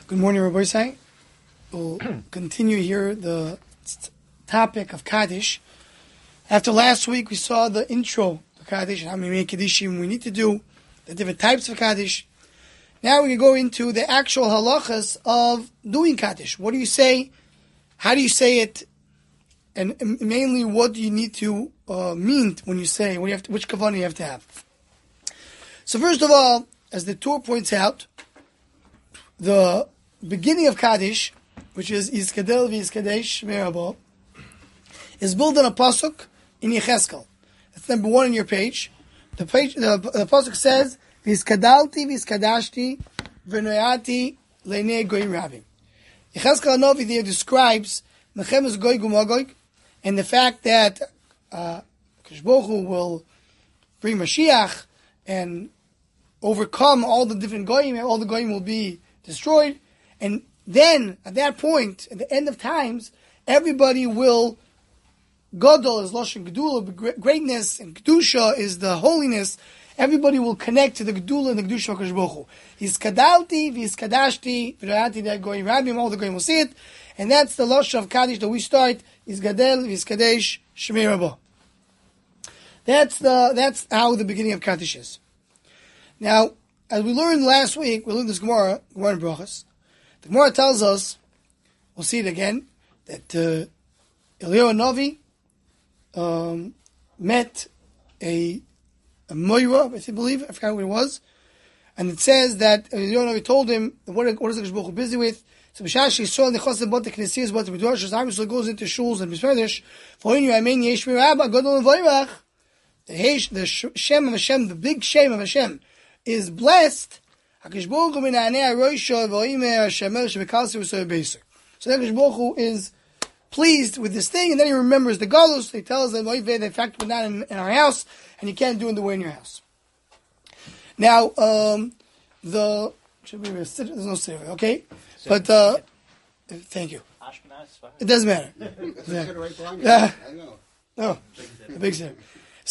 Good morning, Rabbi Say. We'll continue here the topic of Kaddish. After last week, we saw the intro to Kaddish, how many Kaddishim we need to do, the different types of Kaddish. Now we can go into the actual halachas of doing Kaddish. What do you say? How do you say it? And mainly, what do you need to mean when you say? Which kavanah you have to have? So first of all, as the Torah points out, the beginning of Kaddish, which is Yizkadel v'Yizkadesh Merabo, is built on a pasuk in Yecheskel. That's number 1 on your page. The pasuk says, V'Yizkadalti v'Yizkadashti v'Noyati le'nei goyim rabim. Yecheskel Hanavi there describes Mechemes Gog uMagog and the fact that Kadosh Baruch Hu will bring Mashiach and overcome all the different goyim, all the goyim will be destroyed. And then, at that point, at the end of times, everybody will, Gadol is Lashon Gedula, greatness, and Kedusha is the holiness. Everybody will connect to the Gedula and the Kedusha of HaKadosh Baruch Hu. Yizkadalti, v'Yizkadashti, v'Rayati that Goyim Rabim, all the Goyim will see it. And that's the Lashon of Kaddish that we start, Yizgadel, v'Yizkadesh, Shemei Rabah. That's how the beginning of Kaddish is. Now, as we learned last week, we learned this Gemara in Brachos. The Gemara tells us, we'll see it again, that Eliyahu Hanavi met a Moira, I believe, I forgot what it was, and it says that Eliyahu Hanavi told him, what is the Kadosh Baruch Hu busy with? So B'shash Yisrael nechos lebot Knesiyos bot B'dor, Shas Am Yisrael goes into shuls and B'smedesh, V'hoinu Yamein Yesh Mirabba, Gadol V'oirach, the Shem of Hashem, the big Shem of Hashem, is blessed. So the Kadosh Baruch Hu is pleased with this thing, and then he remembers the galus. He tells them, the fact we're not in our house, and you can't do it the way in your house. Now, there's no sitter, okay? But, thank you. It doesn't matter. Yeah. No, the big sitter.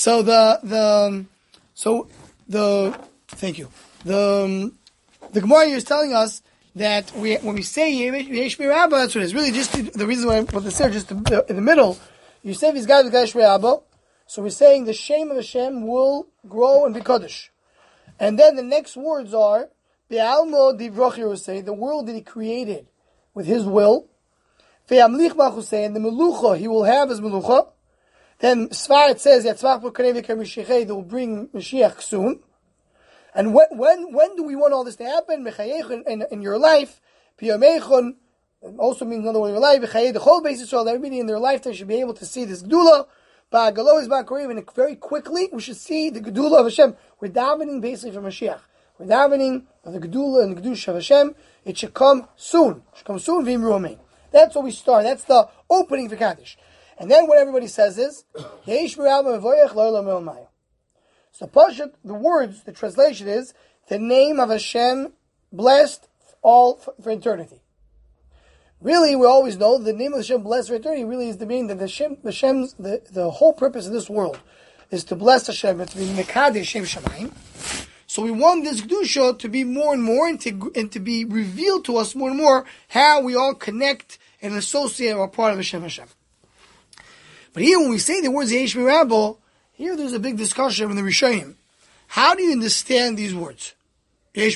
Thank you. The Gemara here is telling us that when we say Yesh Mirabba, that's what it is. Really, just the reason why I put this there, just in the middle, you say these guys with Yesh Mirabba, so we're saying the Shem of Hashem will grow and be Kaddish. And then the next words are, Be'almo Divrach say the world that he created with his will, Ve'amlich Machusay, and the Melucha he will have as Melucha. Then Svar it says, Yatzvach B'Kanei V'Ker Mashiach, they will bring Mashiach soon. And when do we want all this to happen? In your life, also means another way in your life. The whole basis of everybody in their lifetime should be able to see this Gedula. And very quickly, we should see the Gedula of Hashem. We're davening basically for Mashiach. We're davening for the Gedula and the Kedusha of Hashem. It should come soon. It should come soon. V'im That's what we start. That's the opening for Kaddish. And then what everybody says is, so Pashat, the words, the translation is, the name of Hashem blessed all for eternity. Really, we always know the name of Hashem blessed for eternity really is the meaning that the whole purpose of this world is to bless Hashem and to be Mekadesh Shem Shamayim. So we want this Kedusha to be more and more and to be revealed to us more and more how we all connect and associate our part of Hashem. But here when we say the words Yesh Mirabbo, here there's a big discussion in the Rishonim. How do you understand these words? And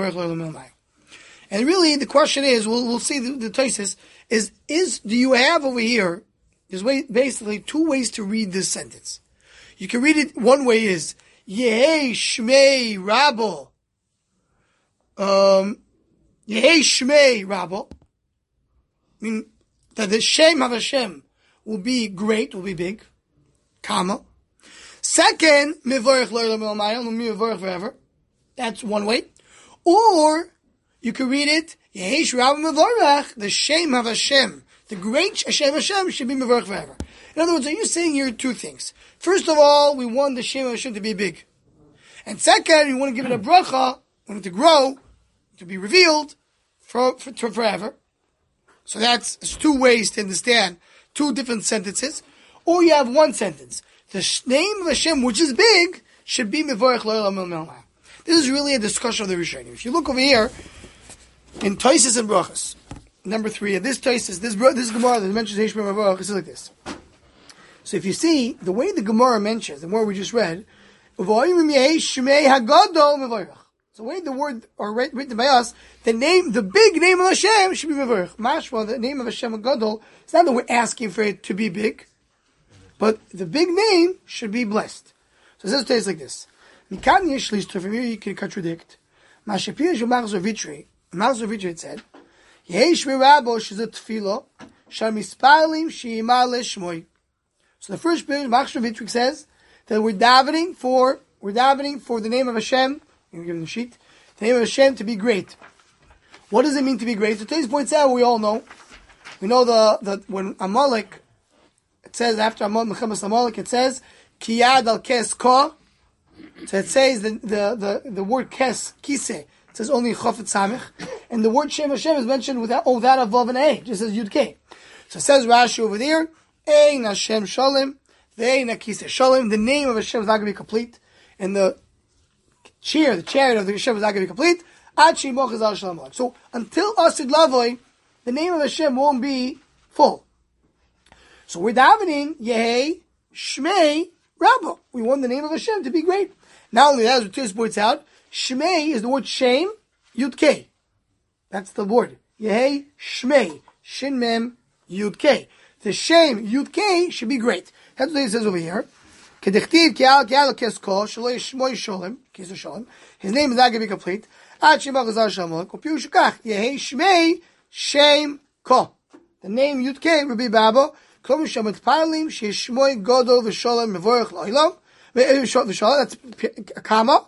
really the question is, we'll see the thesis, is do you have over here, there's basically 2 ways to read this sentence. You can read it, one way is, Yehei Shmei Rabbo. Yehei Shmei Rabbo. I mean, that the Shem of Hashem will be great, will be big, comma. Second, Mevorech L'Olam L'Mayim, Mevorech forever. That's one way. Or, you can read it, Yehesh Rabbi Mevorech, the Shem of Hashem, the great Shem of Hashem should be Mevorech forever. In other words, are you saying here 2 things? First of all, we want the Shem of Hashem to be big. And second, we want to give it a bracha, we want it to grow, to be revealed for forever. So that's 2 ways to understand 2 different sentences. Or you have 1 sentence. The name of Hashem, which is big, should be Mevorech L'Olam L'Mayim. This is really a discussion of the Rishonim. If you look over here, in Toises and Brachas, number 3, and this Toises, this Gemara that mentions Yesh Shmei Mevorach is like this. So if you see, the way the Gemara mentions, the more we just read, so the way the word are written by us, the big name of Hashem should be Mevorach. Mashma, the name of Hashem Gadol, it's not that we're asking for it to be big, but the big name should be blessed. So it says like this. From here you can contradict. Mashapir Marzor Vitri, it said, Yesh Mirabo Shizat Tfilo, Shamispalim Shima Leshmoy. So the first period, Machshir Vitrik says that we're davening for the name of Hashem. I'm going to give him the sheet. The name of Hashem to be great. What does it mean to be great? So today's points out, we all know. We know the when Amalek, it says after Amalek, it says Kiyad al Kes Ka. So it says the word Kes Kise. It says only Chafet Samich, and the word Shem Hashem is mentioned without a vav and a, just as Yud K. So it says Rashi over there. Ein Hashem Shalom, Ve'ein HaKiseh Shalom. The name of Hashem is not going to be complete, and the chariot of the Hashem is not going to be complete. Ad Shemoch is Al Shalom. So until Asid Lavoi, the name of Hashem won't be full. So we're davening Yehei Shmei Rabbo. We want the name of Hashem to be great. Not only that, as Tis points out, Shmei is the word Shem Yud K. That's the word Yehei Shmei Shin Mem Yud K. The Shem Yud K should be great. That's what it says over here. His name is not going to be complete. The name Yud K will be Babo. That's Kama.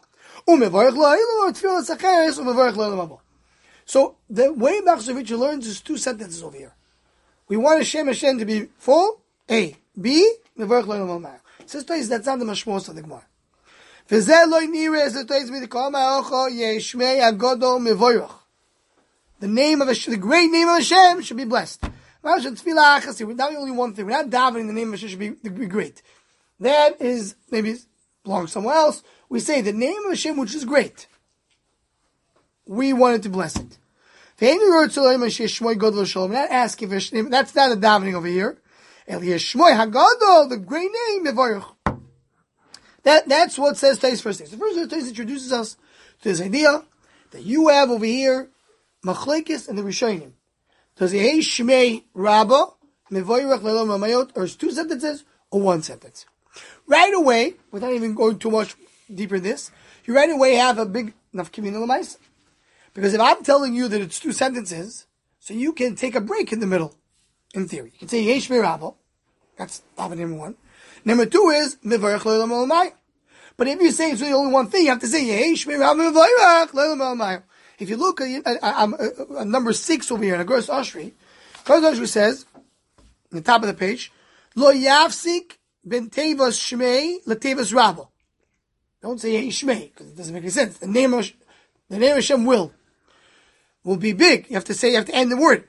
So the way Machzor learns is 2 sentences over here. We want Hashem to be full. A. B. Mevorach L'olam Almayim. Says Toys, that's not the mashmos of the Gemara. V'zeh lo nireh, says Toys, v'dikol ma'ocho yeshmei agodol mevorach. The name of Hashem, the great name of Hashem should be blessed. Now we're not only one thing. We're not davening the name of Hashem should be great. That is, maybe belongs somewhere else. We say the name of Hashem, which is great. We wanted to bless it. We're not asking for Hashem. That's not a davening over here. The great name, Mevorach. That's what says Tais first thing. So first Tais introduces us to this idea that you have over here Machlekes and the Rishonim. Does Yehei Shmei Rabba Mevorach L'olam Almayot, or is 2 sentences or 1 sentence? Right away, without even going too much deeper in this, you right away have a big nafkamina l'maisa. Because if I'm telling you that it's 2 sentences, so you can take a break in the middle, in theory. You can say Yesh Mirabo. That's number 1. Number 2 is Mevorach L'olam Almayim. But if you say it's really only one thing, you have to say Yesh Mirabo Mevorach L'olam Almayim. If you look at number 6 over here in Agros Oshri, says, on the top of the page, Lo Yafsik Ben Tevas Shmei LeTevas Rabbo. Don't say Yesh Shmei, because it doesn't make any sense. The name of Hashem will be big. You have to end the word.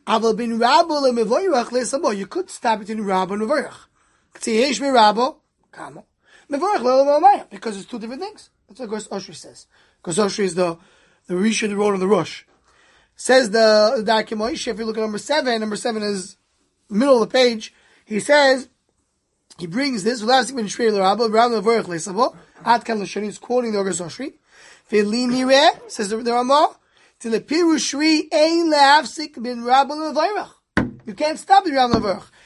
You could stop it in Rabbo and Mevorach. You could say Yesh Rabbo, Mevorach L'olam Almayim, because it's 2 different things. That's what Gos Oshri says. Gos Oshri is the Rishon, the road of the Rosh. Says the Darkei Moshe, if you look at number 7 is middle of the page, he says, he brings this, says the Ramah, you can't stop the Rabba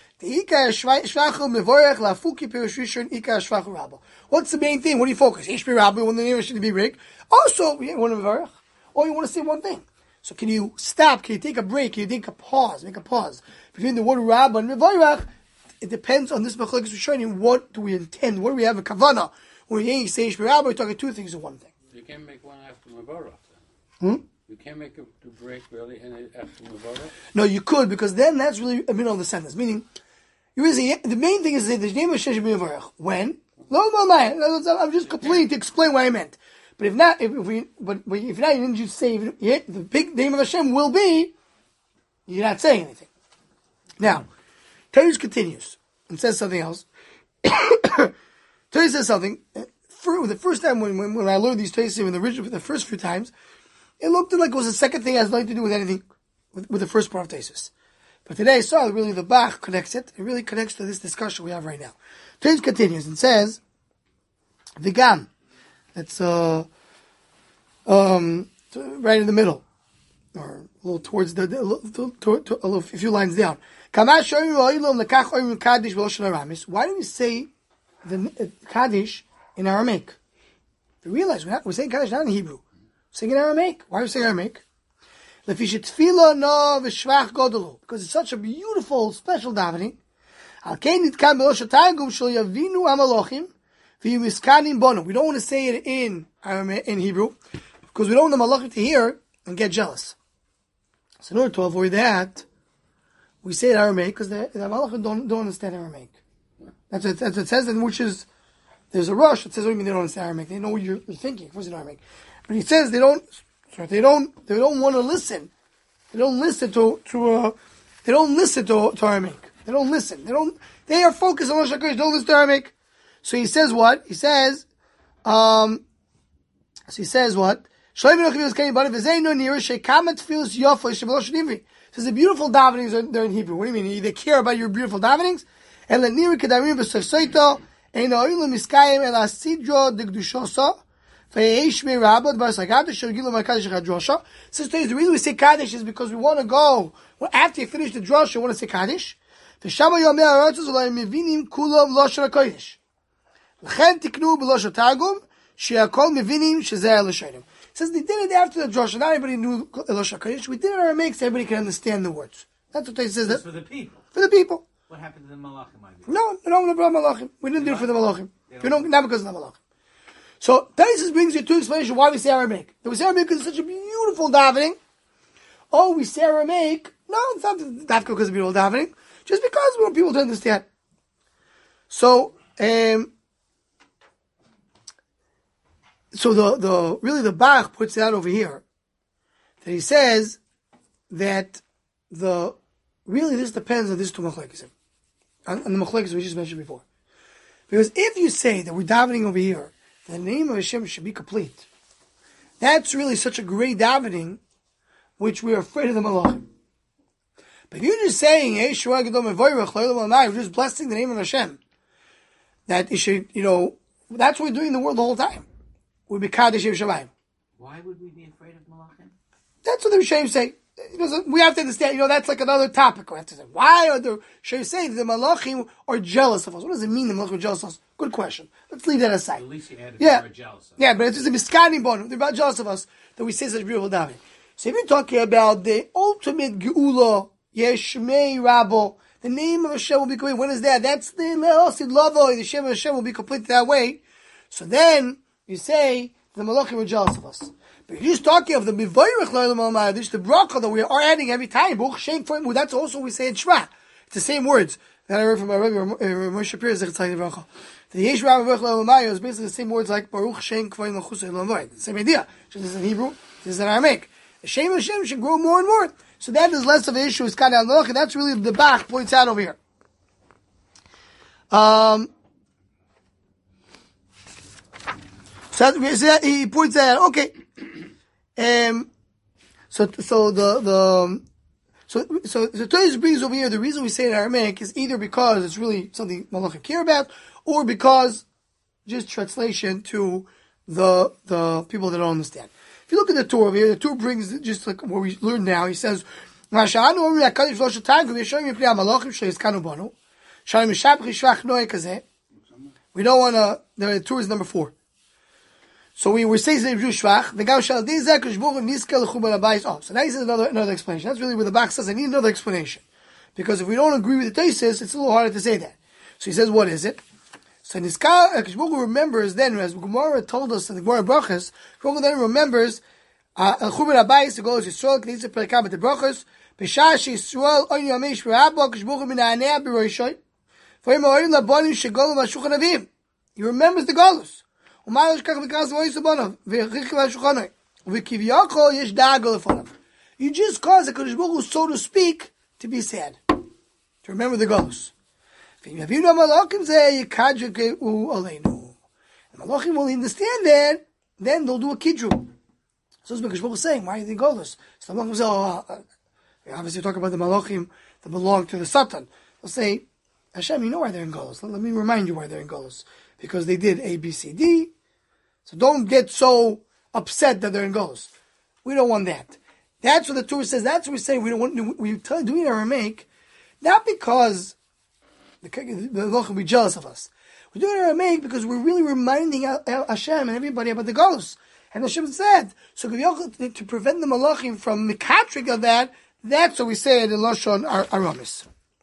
Mevorach. What's the main thing? What do you focus? Ishbi Rabba, when the name should be big. Also, you want to Mevorach, or you want to say one thing. So can you stop? Can you take a break? Can you take a pause? Make a pause between the word Rabba and Mevorach. It depends on this Machlekes Rishonim. What do we intend? What do we have a kavanah? When we say Ishbi Rabba, we're talking 2 things in one thing. You can't make one after Mevorach then. You can't make a break really after Mevorach? No, you could, because then that's really a middle of the sentence. Meaning, you really say, the main thing is to say the name of Hashem should be Mevorach. When? I'm just completing to explain what I meant. But if not, if not, you didn't just say the big name of Hashem will be, you're not saying anything. Now, Torah continues and says something else. Torah says something. The first time when I learned these Torahs the first few times, it looked like it was the second thing that has nothing to do with anything, with the first part of Taisus. But today I saw really the Bach connects it. It really connects to this discussion we have right now. Taisus continues and says, Vigam. That's right in the middle, or a little towards a few lines down. Why do we say the Kaddish in Aramaic? You realize we're saying Kaddish not in Hebrew. We're saying in Aramaic. Why are we saying Aramaic? Because it's such a beautiful, special davening. We don't want to say it in Hebrew because we don't want the malachim to hear and get jealous. So in order to avoid that, we say it in Aramaic because the malachim don't understand Aramaic. That's what it says, and which is there's a rush that says, "What do you mean they don't understand Aramaic? They know what you're thinking." Of course, in Aramaic, but he says they don't want to listen. They don't listen to Aramaic. They don't listen. They are focused on Lashon HaKodesh. Don't listen to Aramaic. So he says what? He says, what? Says the beautiful davenings they're in Hebrew. What do you mean? They care about your beautiful davenings? And let niri kedarim v'saysoito ein ha'olim miskayim el asidro degdushoso v'yeish me'rabot v'asagato shirgilu ma'kadosh chadrosha. So the reason we say Kaddish is because we want to go, after you finish the drosha, we want to say Kaddish. V'shama yomei ha'arotzos v'lo mevinim kulam Lashon HaKodesh. L'chen tiknu b'Lashon Targum she'akol mevinim shezeh l'shonim. Says they did it after the drosha. Not everybody knew Lashon HaKodesh. We did it in Aramaic so everybody can understand the words. That's what they says. That's for the people. For the people. What happened to the malachim? No malachim. We didn't do it for the malachim. Not because of the malachim. So Taisus brings you two explanations why we say Aramaic. We say Aramaic because it's such a beautiful davening. Oh, we say Aramaic. No, it's not that because of beautiful davening. Just because we want people to understand. So, the Bach puts it out over here that he says that this depends on this two machlekes, on the machlekes we just mentioned before. Because if you say that we're davening over here, the name of Hashem should be complete. That's really such a great davening, which we're afraid of the malachim. But if you're just saying, we're just blessing the name of Hashem, that it should, that's what we're doing in the world the whole time. We'll be Kaddish Yerushalayim. Why would we be afraid of malachim? That's what the Rishonim say. We have to understand, that's like another topic. We have to say, why are the Rishonim say the malachim are jealous of us? What does it mean the malachim are jealous of us? Good question. Let's leave that aside. At least you added they were jealous of us. Yeah, but it's just a miskanim bono. They're about jealous of us that we say such beautiful davening. So if you're talking about the ultimate geula, Yeshmei Rabo, the name of Hashem will be complete. When is that? That's the Leosid Lavo, the Shem of Hashem will be complete that way. So then, you say, the malachim are jealous of us. But you're just talking of the Mivayrech Lo'elam Ha'mayadish, the bracha that we are adding every time. That's also what we say in Shema. It's the same words that I heard from my Rebbe, Moshe Shapiro, Zechat Bracha. The Yesh Rabbi Baruch Lo'elam Ha'mayadish is basically the same words like Baruch Shem Kvoin L'chus Elam Ha'mayadish. The same idea. Just this is in Hebrew, this is in Aramaic. The Shem of Hashem should grow more and more. So that is less of an issue. It's kind of malach, and that's really the Bach points out over here. So he points out, okay. So Toys brings over here the reason we say it in Aramaic is either because it's really something malachim care about, or because just translation to the people that don't understand. If you look at the Torah over here, the Torah brings just like what we learned now. He says, we don't want to, the Torah is number 4. So we say Shvach. Oh, so now he says another explanation. That's really where the Bach says I need another explanation. Because if we don't agree with the Taisus, it's a little harder to say that. So he says, what is it? So Niskal Kishbuch remembers then, as Gemara told us in the Gemara Brachas, Kishbuch then remembers Churban Abayis, the goal is Yisrael, K'nitz Perikah B'te Brachas, B'shah Yisrael Oin Yamesh V'Rabba Kishbuch Mina'aneh B'Roishoy, V'yim Ha'orim Labonim Shegolim V'Shulchan Avim. He remembers the Golus. You just cause the Kodesh Baruch Hu, so to speak, to be sad. To remember the Golus. The Malachim will understand that, then they'll do a kidru. So this is because people are saying, why are they Golos? So the Malachim say, obviously talk about the Malachim that belong to the Satan. They'll say, Hashem, you know why they're in Golos. Let me remind you why they're in Golos. Because they did A, B, C, D. So don't get so upset that they're in Golos. We don't want that. That's what the Torah says. That's what we say. We don't want. We're doing our make, not because the Malachim will be jealous of us. We're doing our make because we're really reminding Hashem and everybody about the Golos. And Hashem said, so to prevent the Malachim from mikatrik of that, that's what we say in Lashon Aramis.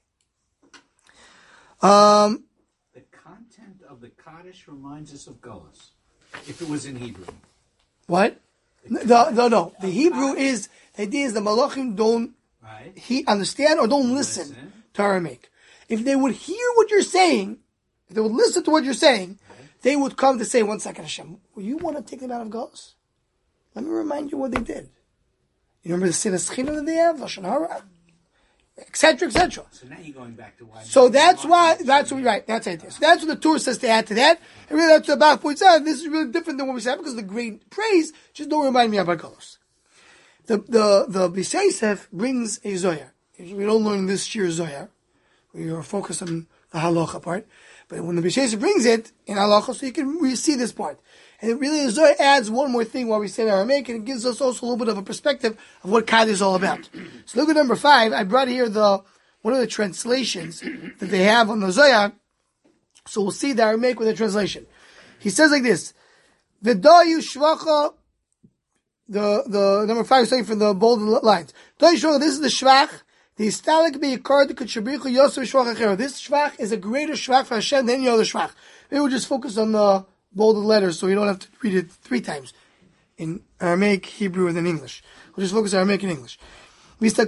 The content of the Kaddish reminds us of Golos, if it was in Hebrew. What? No. The Hebrew is, the idea is the Malachim don't understand or don't listen to Aramaic. If they would hear what you're saying, if they would listen to what you're saying, they would come to say, 1 second, Hashem, you want to take them out of Golos? Let me remind you what they did. You remember the Sinas China that they have, Lashon Hara, etc., etc. So now you're going back to why. So that's what right. That's it. So that's what the Torah says to add to that. And really, that's what the Bach points out. This is really different than what we said because the great praise just don't remind me about Golos. The B'Seisef brings a Zohar. We don't learn this year Zohar. We are focused on the halacha part. But when the B'Seisef brings it in halacha, so you can see this part. And it really, the Zohar adds one more thing while we say Aramaic, and it gives us also a little bit of a perspective of what Kaddish is all about. So look at number 5. I brought here one of the translations that they have on the Zohar. So we'll see the Aramaic with the translation. He says like this: V'dayu shvacha. The number 5 is saying from the bold lines. Dayu shvacha. This is the shvach. The istalik be'ikar d'kutshabrichu yosef shvach achero. This shvach is a greater shvach for Hashem than any other shvach. Maybe we'll just focus on the bolded letters, so we don't have to read it 3 times in Aramaic, Hebrew, and then English. We'll just focus on Aramaic and English. This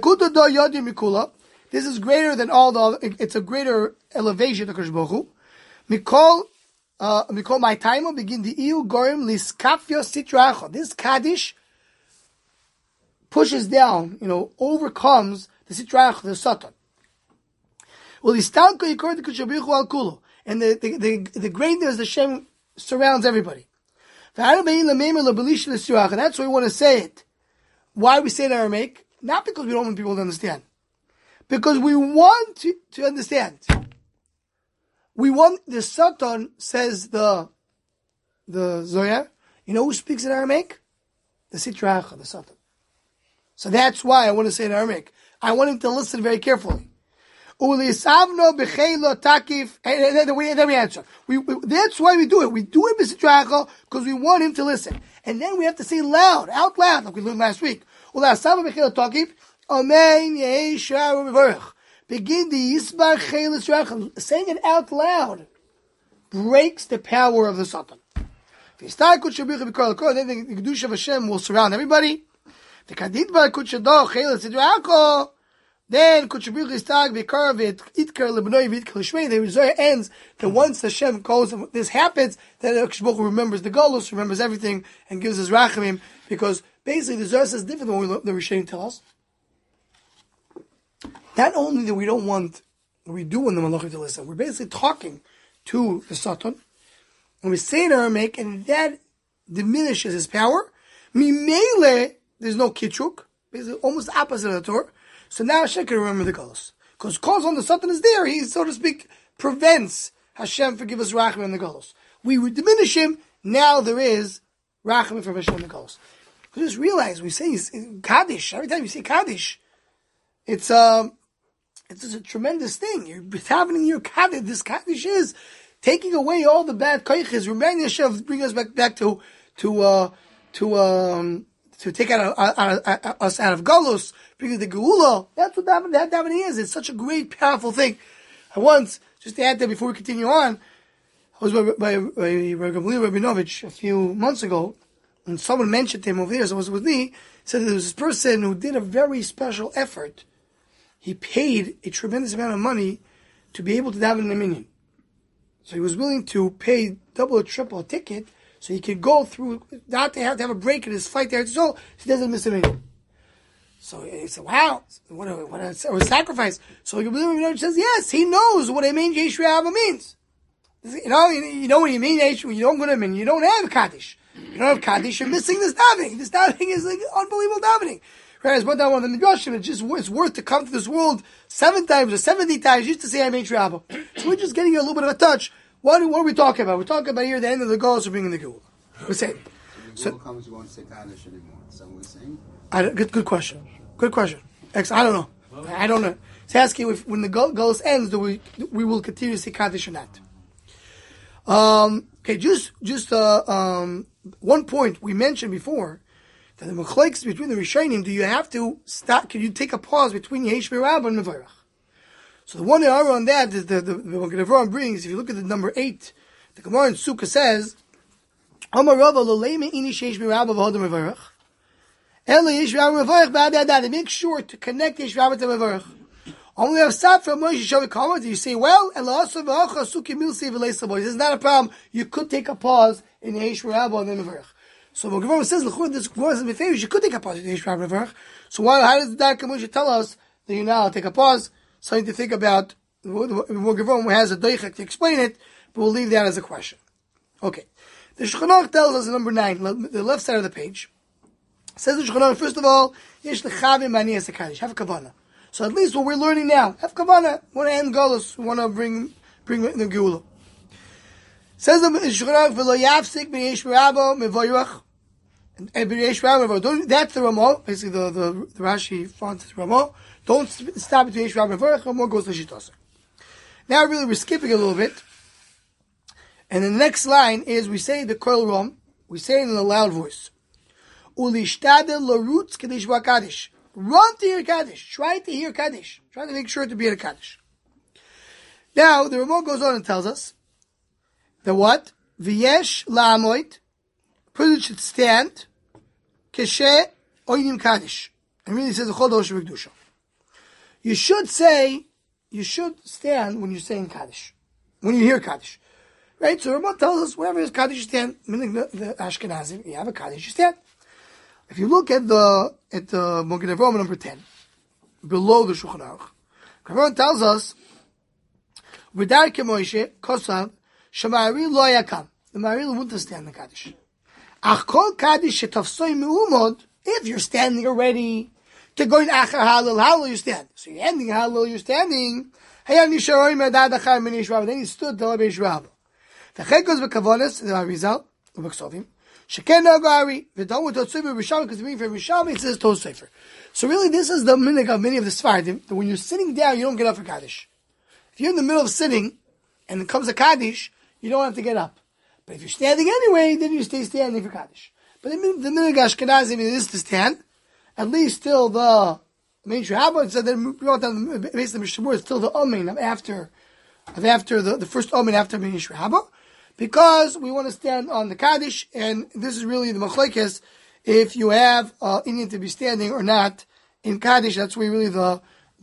is greater than all the other. It's a greater elevation to Kodesh Baruch Hu. Mikol my time begin the iu gorim liskafio sitracha. This Kaddish pushes down, overcomes the sitracha, the Satan. Well, istalko yikor the Kodesh Baruch Hu al kulo, and the greatness of Hashem surrounds everybody. And that's why we want to say it. Why we say it in Aramaic? Not because we don't want people to understand. Because we want to understand. We want, the Satan, says the Zohar, who speaks in Aramaic? The Sitracha, the Satan. So that's why I want to say it in Aramaic. I want him to listen very carefully. Ulisavno b'cheilo takif, and then we answer. That's why we do it. We do it b'sitracha because we want him to listen. And then we have to say out loud, like we learned last week. Ulisavno b'cheilo takif, amen yehi sha'ar v'vorach. Begin the yisbar cheil sitracha. Saying it out loud breaks the power of the Satan. Then the Kedusha of Hashem will surround everybody. The kadidbar kutshadoch cheil sitracha. Then the Zohar ends that once Hashem goes and this happens, then Kodesh Baruch Hu remembers the Golus, remembers everything, and gives us Rachamim, because basically the Zohar says different than what the Rishonim tell us. Not only that we don't want, we do want the Malachim to listen, we're basically talking to the Satan, and we say in Aramaic, and that diminishes his power. Mimele, there's no Kitruk, basically almost the opposite of the Torah. So now Hashem can remember the Golos. Because on the Satan is there, he, so to speak, prevents Hashem forgive us Rachamim and the Golos. We would diminish him, now there is Rachamim for Hashem and the Golos. We just realize, we say Kaddish, every time you say Kaddish, it's just a tremendous thing. You're having your Kaddish, this Kaddish is taking away all the bad koiches, reminding Hashem, bring us back to take us out of Golos, bring the Geula. That's what davening is. It's such a great, powerful thing. I once, just to add that before we continue on, I was by Rabbi Rabinovich a few months ago, and someone mentioned to him over there, so it was with me, said that there was this person who did a very special effort. He paid a tremendous amount of money to be able to daven in the minyan. So he was willing to pay double or triple a ticket so he could go through, not to have a break in his flight there, so he doesn't miss a minyan. So he said, wow, what a sacrifice. So he says, yes, he knows what Amen Yeshua Abba means. You know what you mean, you don't go to you don't have Kaddish. You don't have Kaddish, you're missing this davening. This davening is like unbelievable davening. Whereas one time one of the Midrashim, it's worth to come to this world 7 times or 70 times just to say I made Rabba. So we're just getting a little bit of a touch. What are we talking about? We're talking about here the end of the Golos of bringing the Geula. We're saying. So when comes, you won't say Kaddish anymore. Is that what we're saying? Good question. Good question. I don't know. I don't know. It's asking if when the Golos ends, do we will continue to say Kaddish or not. Okay, just one point we mentioned before, that the machlokes between the Rishonim, do you have to stop, can you take a pause between Yesh Rabba and Mevorach? So the one error on that is the Gemara brings, if you look at the number 8, the Gemara in Sukkah says, Amar Rava lo leime inish Yesh Rabba v'hodem Mevorach, Ela Yesh Rabba Mevorach ba'ad adad, make sure to connect Yesh Rabba to Mevorach. Only have sat from Moshe Shavik you say, well, this is not a problem. You could take a pause in Yesh Rabba and then Mevorach. So when Gemara says, this Gemara says, you could take a pause in Yesh Rabba and Mevorach. So how does the Dark Moshe tell us that you now take a pause? Something to think about. Gemara has a doichak to explain it, but we'll leave that as a question. Okay. The Shulchan Aruch tells us in number 9, the left side of the page, says the Shulchan Aruch, first of all, Yesh lechavim b'aniyas HaKaddish, have a kavanah. So at least what we're learning now, have kavanah, want to end Golos, want to bring the Geula. Says the Shulchan Aruch, v'lo yafsik b'yesh Rabba mevorach, and b'yesh Rabba mevorach. That's the Ramah, basically the Rashi font is Ramah. Don't stop between Yesh Rabba mevorach. Ramah goes to Shitasa. Now really we're skipping a little bit, and the next line is we say the Kol Rom, we say it in a loud voice. Ulishtadel larutz kadesh v'akadish. Run to hear Kaddish. Try to hear Kaddish. Try to make sure to be at a Kaddish. Now, the Ramah goes on and tells us that what? V'yesh la'amoid. Person should stand. Keshe oinim Kaddish. And really says, you should stand when you're saying Kaddish. When you hear Kaddish. Right? So Ramah tells us, whenever there's Kaddish, you stand. Meaning the Ashkenazim, you have a Kaddish, you stand. If you look at the Mogen Avraham number 10, below the Shulchan Aruch, Avraham tells us, "V'dar keMoshe kosav shema'ari lo yakam." The Ma'ari wouldn't stand the Kaddish. Ach kol Kaddish shetafsoi me'umod. If you're standing already, to go in achar halal you stand. So you're ending halal, you're standing. Hayan nisharoi medad achar minish rabba. Then he stood till Abish Rabba. The chet goes b'kavonis the Arizal u'b'ksovim. Sheken Nagari, V'dam with Toseifer Rishami, because the meaning for Rishami it says Toseifer. So really, this is the minhag of many of the Sfardim, that when you're sitting down, you don't get up for Kaddish. If you're in the middle of sitting, and it comes a Kaddish, you don't have to get up. But if you're standing anyway, then you stay standing for Kaddish. But the minhag Ashkenazim is to stand, at least till the main Shabbat, so then we want to base the Mishnah, it's till the Amen after the first Amen after main Shabbat. Because we want to stand on the Kaddish, and this is really the machlekes, if you have Indian to be standing or not in Kaddish. That's where really the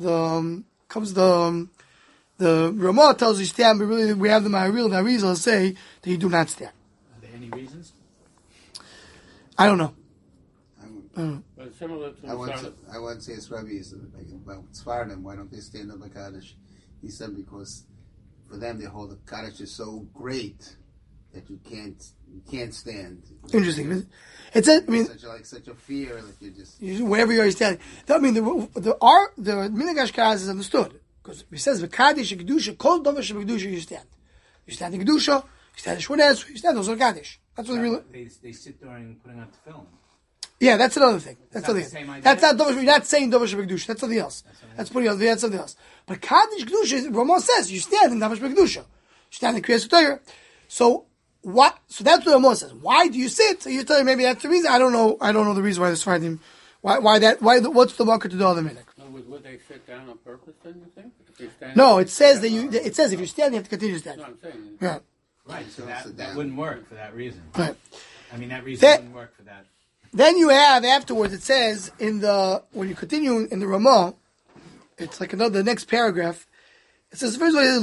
Ramah tells you stand, but really we have the Ma'aril, the Arizal say that you do not stand. Are there any reasons? I don't know. But similar to I once say as Rabbi is about Sfardim, why don't they stand on the Kaddish? He said because for them they hold the Kaddish is so great that you can't stand. Interesting. It's such a fear that you just wherever you are standing. I mean, the minhag Ashkenaz is understood because it says the Kaddish Kedusha kol davar shebekdusha you stand. You stand in Kedusha, you stand in Shmones, you stand also in Kaddish. That's what really. They sit during putting out the film. Yeah, that's another thing. That's not something. the same idea? That's not davar. You're not saying davar shebekdusha. That's something else. That's putting out. That's something else. But Kaddish Kedusha, Ramah says you stand in davar shebekdusha. You stand in Kriyas Torah. So what? So that's what Ramah says. Why do you sit? So you tell me maybe that's the reason. I don't know the reason why this Sfardim. Why that? What's the marker to do other minhag? Would they sit down on purpose then, you think? If they stand No, it says that it says if you stand, you have to continue standing. No, I'm saying. Yeah. Right, so that wouldn't work for that reason. Right. I mean, that reason wouldn't work for that. Then you have afterwards. It says when you continue in the Ramah, it's like the next paragraph. It says first of all,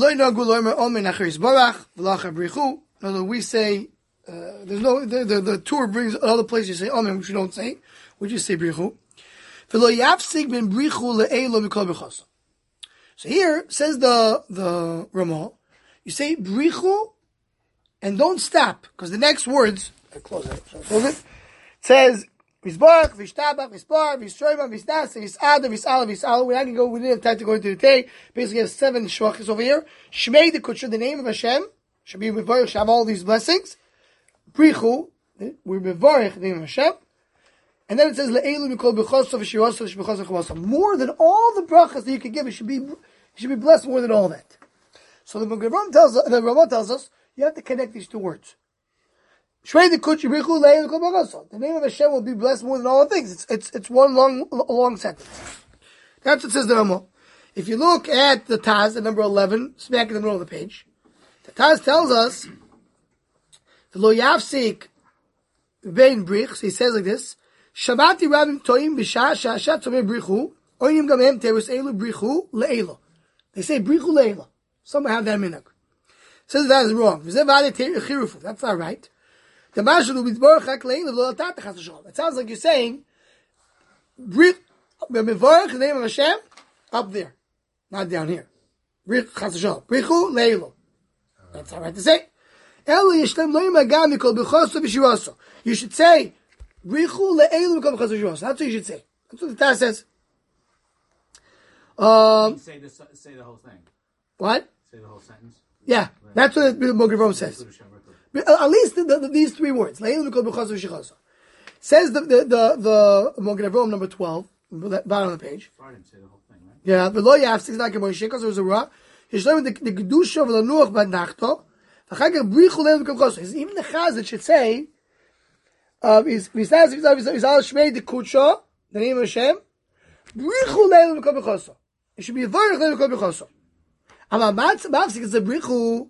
we say there's no the Torah brings other places you say Amen, which you don't say. We just say brichu. So here says the Ramah, you say brichu and don't stop, because the next words, I close it, it says, Vizbarach, Vishtabach, Vispar, Vistroima, Visnas, Visada, Visala, Visala. We're not going to go, we didn't have time to go into the day. Basically, there's 7 shvachis over here. Shmei the Kutsha, the name of Hashem, should be Mevarich, should have all these blessings. Brichu, we're Mevarich, the name of Hashem. And then it says, Le'elu Mikol B'chosav, V'shirosov, V'shb'chosav, Chavasav. More than all the brachas that you can give, it should be blessed more than all that. So the Ramah tells us, you have to connect these two words. The name of Hashem will be blessed more than all things. It's one long sentence. That's what it says the Ramah. If you look at the Taz, at number 11, smack in the middle of the page, the Taz tells us the Lo Yafsik Bein Brich. So he says like this: Shabati Rabim Toim B'Shah Shashat Tzomei Brichu Oyim Gamehem Terus Elu Brichu Le'Elo. They say Brichu Le'Elo. Some have that minhag. Says that is wrong. That's not right. It sounds like you're saying, the name of Hashem, up there, not down here. That's not right to say. You should say, that's what you should say. That's what the Taz says. Say the whole thing. What? Say the whole sentence. Yeah, that's what the Mogravom says. At least these 3 words. Says the Mogravom number 12, bottom of the page. Pardon, say the whole thing, right? Yeah, the Lo Yafsik like a Moshe, because there was a Ra. Yishleim the Kedusha of the Nuach Bad Nachto. Even the Chaz that should say, he's all Shmei the Kutsha, the name of Hashem. It should be a Varech Leil Kol B'choso. Mafsik is a Brichu.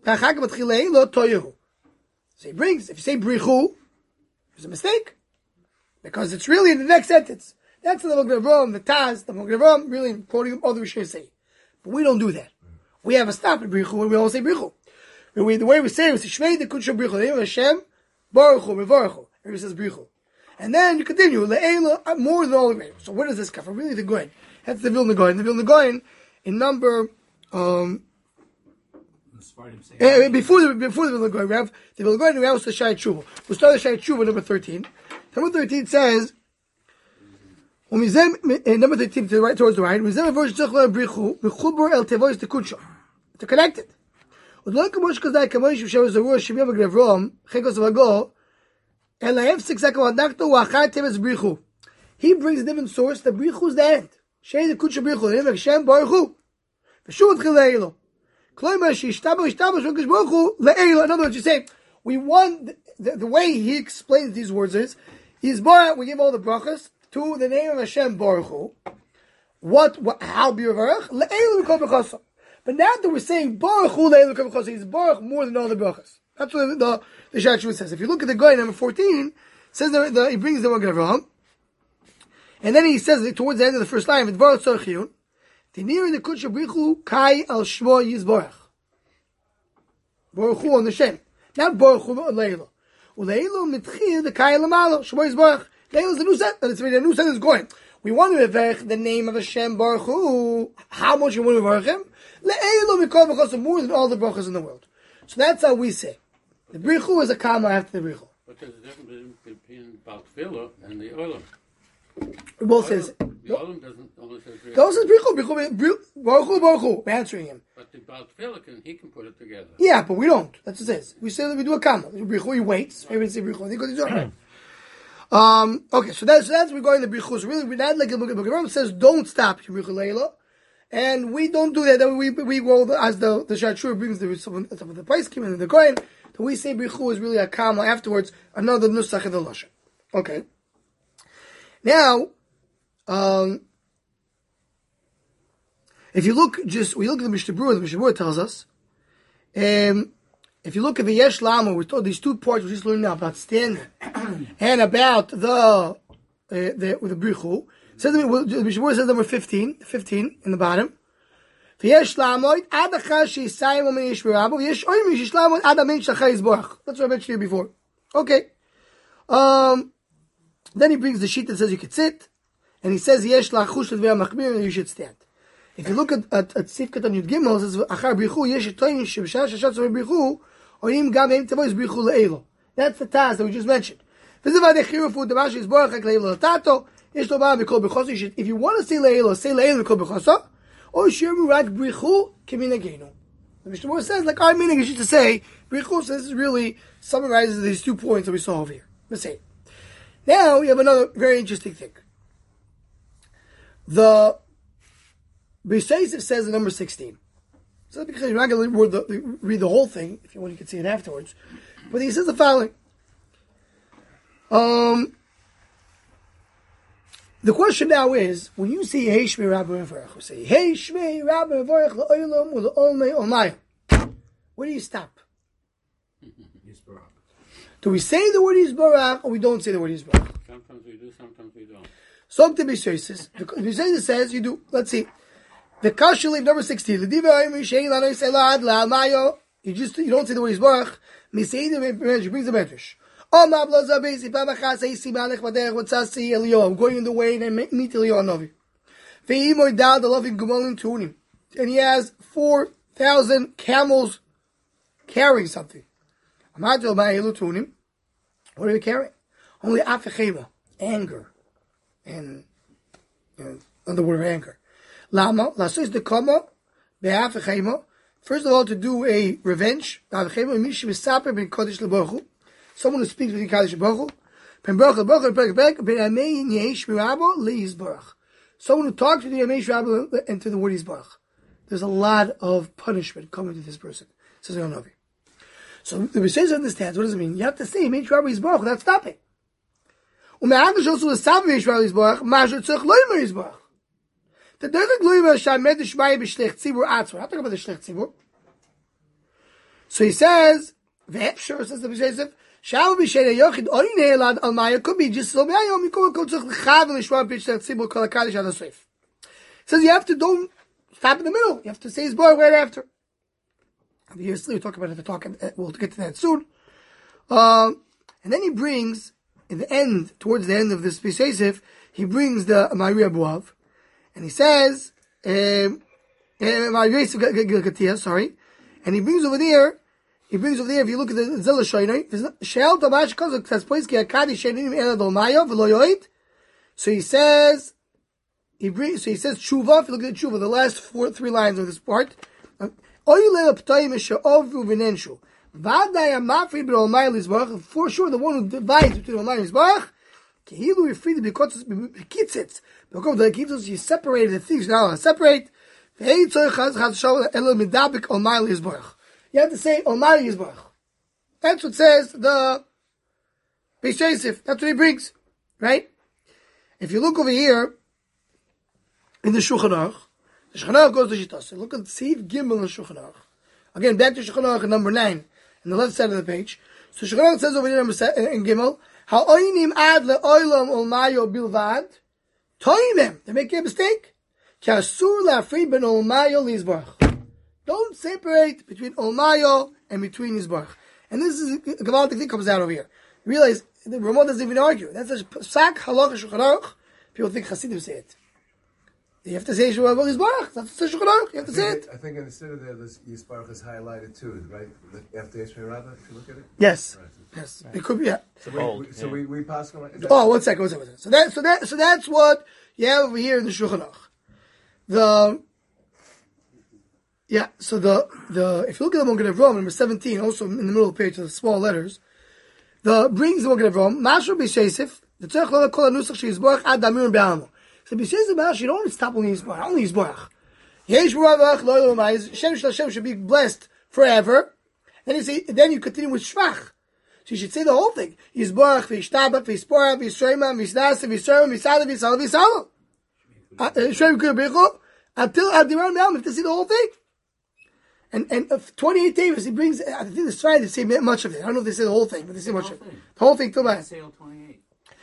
So he brings, if you say Brichu, there's a mistake. Because it's really in the next sentence. That's the Mogravom, the Taz, the Mogravom, really quoting all the Rishon say. But we don't do that. We have a stop at Brichu, and we all say Brichu. The way we say it is Shmei the Kutsha Brichu, the name of Hashem, Baruch Hu, Mevarchu. Everybody says Brichu. And then you continue, Le'ela, more than all the way. So where does this come from? Really the Goyen. That's the Vilna Goyen. The Vilna Goyen, in number, before the Vilna Goyen, we have the Vilna Goyen, we have the Shai Tshuva. We'll start the Shai Tshuva, number 13. Number 13 says, number 13 to the right, towards the right, to connect it. He brings a different source, the Brichu is the end. Shei the Kutsha Brichu, the name of Hashem, Baruch Hu. In other words, you say, we want, the way he explains these words is, we give all the brachas to the name of Hashem Baruch Hu. How be Baruch? But now that we're saying Baruch Hu Le'elu Kol B'choso, he's Baruch more than all the brachas. That's what the Shai Tshuva says. If you look at the guy number 14, it says he brings the Mograv Ram, and then he says towards the end of the first line, V'dvar Tzor Chiyun, T'nir the Kutsha Brichu Kai Al Shmo Yizborach. Baruch Hu on the Shem, not Baruch Hu Le'elu. Ule'elu Mitchir the Kai Lamalo Shmo Yizborach. Le'elu is the new set, and it's a new sentence going. We want to reverch the name of Hashem Baruch Hu. How much you want to reverch him? Le'elu Mikol B'choso, more than all the brachas in the world. So that's how we say. The Brichu is a comma after the Brichu. But there's a difference between Baal Tefillah and the Olam. It both says. The Olam doesn't only say Brichu. Those is Brichu. Baruch Hu, Baruch Hu. We're answering him. But the Baal Tefillah he can put it together. Yeah, but we don't. That's what it says. We say that we do a comma. Brichu, he waits. Maybe say Brichu. He goes, he's all right. Okay, so that's we're going to Brichu. So really, we're not like the Book of Rambam says, don't stop Brichu Leila. And we don't do that. Then we go as the Shai Tshuva brings some of the price scheme and the coin. So we say Brichu is really a comma afterwards, another nusach in the lashon. Okay. Now, if you look, we look at the Mishnah Berurah tells us, if you look at the Yesh Lama, we're told these 2 parts we just learned now about standing and about the Brichu. The Mishnah Berurah says number 15 in the bottom. That's what I mentioned here before. Okay. Then he brings the sheet that says you could sit, and he says you should stand. If you look at Sif Katan Yud Gimel, it says Achar Brichu Yesh Toim Shebshah Shashat Brichu That's the task that we just mentioned. If you want to say le'elo, say le'elo kol b'chosa, or shiru rak brichu kiminagenu. The Mishnah Berurah says, like our meaning is just to say, brichu, so this is really summarizes these 2 points that we saw over here. Let's say. Now, we have another very interesting thing. The Beis says in number 16. So because you're not going to read the whole thing, if you want, you can see it afterwards. But he says the following. The question now is, when you say Hey Shmei Rabbi Mevorach, we say Hey Shmei Rabbi Mevorach L'Olam U'L'Olmei Olmaya. Where do you stop? Do we say the word Yisbarach or we don't say the word Yisbarach? Sometimes we do, sometimes we don't. Some to Beis Yosef says you do. Let's see. The Kasha leave number 16. You don't say the word Yisbarach. He brings the medrash. I'm going in the way and I meet Eliyahu Navi. And he has 4,000 camels carrying something. What are you carrying? Only afechema, anger, and the word anger. Lama, lasis the kama, be'afechema. First of all, to do a revenge. Someone who speaks with Kaddish Baruch someone who talks to the Yemesh Rabbi and to the word Yisbarach. There's a lot of punishment coming to this person, says the Navi. So the Beis understands, what does it mean? You have to say Yemesh Rabbi Yisbarach without stopping. The not talking about the Shlech Tzibur. So he says, Ve'epshur, says the Beis Shall be Shei Yochid Oin Elad Almaya could be just so Mayom Mikol Kol Tzach L'Chav L'Shvar B'Shlech Tzibur Kol HaKadosh Ad HaSoif. Says you have to don't stop in the middle. You have to say his bar right after. Obviously, we'll talk about it. We'll get to that soon. And then he brings in the end, towards the end of this Beis Yosef, he brings the Ma'ari Abuav, and he says, Ma'ari Yosef sorry, and he brings over there. If you look at the Zela Shoinai, She'el Tamash Kozak says, Pois Ki Akadi She'enim Ela Dolmayo V'lo Yoit. So he says Tshuva. If you look at Tshuva, the last 3 lines of this part, Oyulei P'toyim She'ovru V'nenshu. V'adai Amafri B'Olmai Lizbarach. For sure, the one who divides between Olmai and Lizbarach, Kehilu Yifrid B'Kitzitz. Because the Kitzitz, he separated the things now. Separate. V'hei Tzoy Chaz Chaz Shal Elo Midabik Olmai Lizbarach. You have to say Olmai Yisbarach. That's what says the Beis Yosef. That's what he brings, right? If you look over here in the Shulchan Aruch goes to Shittas. Look at Seif Gimel in the Shulchan Aruch. Again, back to Shulchan Aruch number 9, on the left side of the page. So Shulchan Aruch says over here in Gimel, Ha'oinim ad le'olam olmayo bilvad, toimem. They make a mistake. Ki asur la'afrid ben olmayo lizbarach. Don't separate between Olmayo and between Yisbarach. And this is a Gavaldic thing comes out over here. You realize, the Ramah doesn't even argue. That's a Psak, Halach, Shulchan Aruch. People think Hasidim say it. You have to say Yisbarach. That's the Shulchan Aruch. You have to say it. I think in the center there, this Yisbarach is highlighted too, right? After Yeshmei Rabbah, if you look at it? Yes. Right. Yes. It could be, yeah. So we pass on. Oh, one second. So that's what you have over here in the Shulchan Aruch. Yeah, so the if you look at the Mogen Avraham, number 17, also in the middle of the page, the small letters, brings the Mogen Avraham, Mashur Beis Yosef, the Tzarech Lo Kol HaNusach She'Yisbarach Ad Damir Be'almo. So Beis Yosef, you don't want to stop only Yisbarach. Yesh B'Ravach Lo Yom Ha'ez, Shem Shel Hashem should be blessed forever. Then you continue with Shvach. So you should say the whole thing. Yisbarach V'Yishtabach V'Yisporach V'Yisroima V'Yisnasa V'Yisroima V'Yisada V'Yisala V'Yisala. Shem K'ur B'Yichol until Ad Damir Be'almo. You have to see the whole thing. And 28 Davis, he brings, I think it's trying to say much of it. I don't know if they say the whole thing, but they say much of it. The whole thing, till back. Say all 28.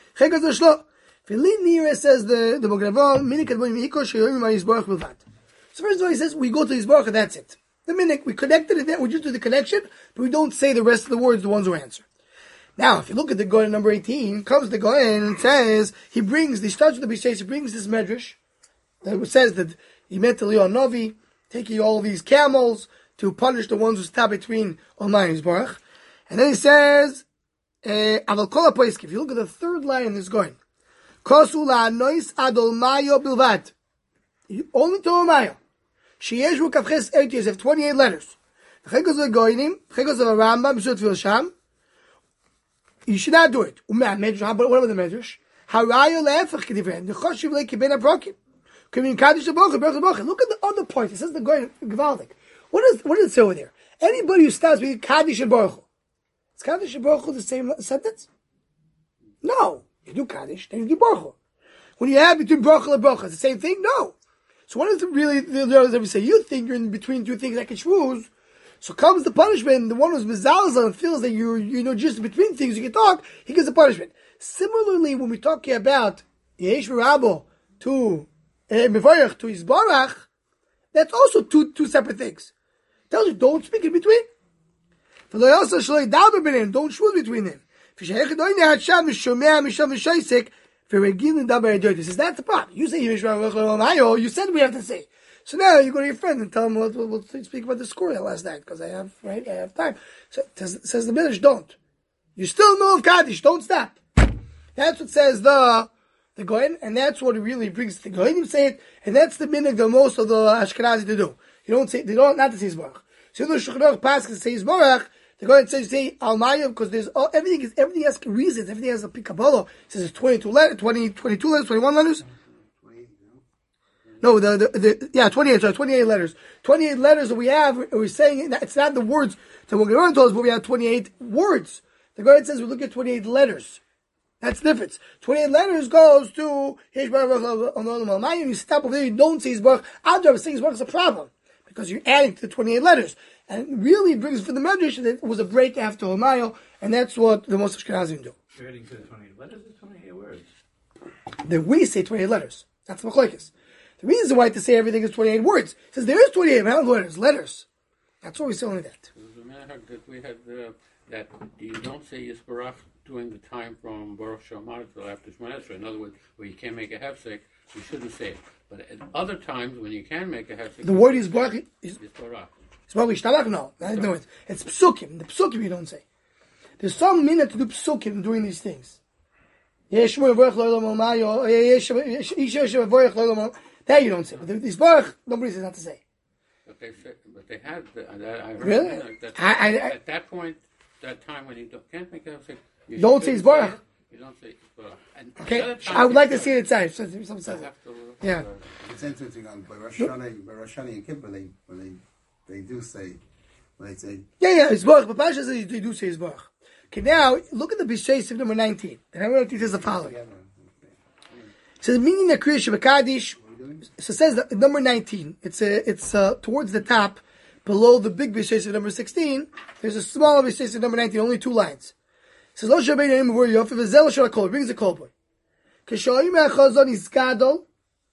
Says the Mogen Avraham, so first of all, he says, we go to Yisbarach and that's it. The minute we connected it, we just do the connection, but we don't say the rest of the words, the ones who answer. Now, if you look at the Goyen number 18, comes the Goyen and says, he starts with the Beis Yosef, he brings this medrash, that says that he met Eliyahu Navi, taking all these camels, to punish the ones who stop between Almighty Yisbarach. And then he says, Aval kol hapoiskim. If you look at the third line in this going, Kosu la'anois ad Olmayo bilvad. Only to Olmayo. Sheyesh ru kavches et Yosef, 28 letters. Chekos of the Goinim, Chekos of a Rambam, B'shut Fil Sham. You should not do it. What about the Medrash? Harayo le'efach kedivren. The choshiv le'kiben aprokim. Coming Kaddish Baruch Hu. Look at the other point. It says the Goin Gvaldik. What does it say over there? Anybody who starts with Kaddish and Baruch Hu, is Kaddish and Baruch Hu the same sentence? No. You do Kaddish, then you do Baruch Hu. When you have between Baruch Hu and Baruch Hu, it's the same thing? No. So what is really the others ever say? You think you're in between two things like a shvuz. So comes the punishment, the one who's mezalzel and feels that you're just between things you can talk, he gets a punishment. Similarly, when we're talking about Yesh Rabo to Mevorach to Yisbarach, that's also two separate things. It tells you don't speak in between. Don't shvuz between them. He says that's the problem. You say you said we have to say. So now you go to your friend and tell him we'll speak about the score last night because I have time. So says the Midrash, don't. You still know of Kaddish, don't stop. That's what says the Goyen, and that's what it really brings the Goyenim say it, and that's the minhag that most of the Ashkenazi to do. They don't not to say Yisbarach. So the Shulchan Aruch passes to say Yisbarach, the Goyen says say Almayim because there's everything has reasons, everything has a Kabbalah. It says it's 22 letters, 21 letters. No, 28 letters. 28 letters that we have, we're saying it's not the words that we're going to told us, but we have 28 words. The Goyen says we look at 28 letters. That's the difference. 28 letters goes to you stop over there, you don't say Yisbarach. After saying Yisbarach is a problem. Because you're adding to the 28 letters. And it really brings for the Medrash that it was a break after Olmayo, and that's what the most Ashkenazim do. You're adding to the 28 letters or 28 words? Then we say 28 letters. That's the Machlokes. The reason why to say everything is 28 words. It says there is 28 letters. That's why we say only that. It was a matter that we had that you don't say Yisbarach during the time from Baruch Shamar till after Shemona Esrei. In other words, where you can't make a hefsek, you shouldn't say it. But at other times when you can make a hefsek, the word Yisbarach is Yisbarach. Yisbarach, no. It's psukim. The psukim you don't say. There's some minute to do psukim during these things. That you don't say. But the Yisbarach, nobody says not to say. But they had. I really? At that point, that time when you can't make a hefsek, you don't say Yisbarach. You don't say Yisbarach. Okay, I would like to see it inside. Yeah. It's interesting by Rosh Hashanah and Kippur they do say when they say Yisbarach. But Pasha says they do say Yisbarach. Okay, now look at the B'Sheisiv number 19. And I'm going to teach us the following. It says meaning the Kriya Shabakadish. So it says that number 19. It's towards the top, below the big B'Sheisiv number 16. There's a smaller B'Sheisiv number 19, only two lines. It says Lo Shabbein Yom V'Or Yof V'Zel Shor HaKol. It brings the kol boy. K'shoyim HaChazon Yizgadol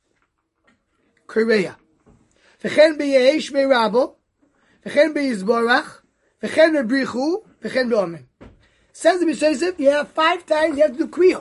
Kriya. V'chen B'Yesh Be'Rabo. V'chen B'Yizborach. V'chen B'Brichu. V'chen B'Omen. Says the B'Sheisiv, you have 5 times you have to do Kriya.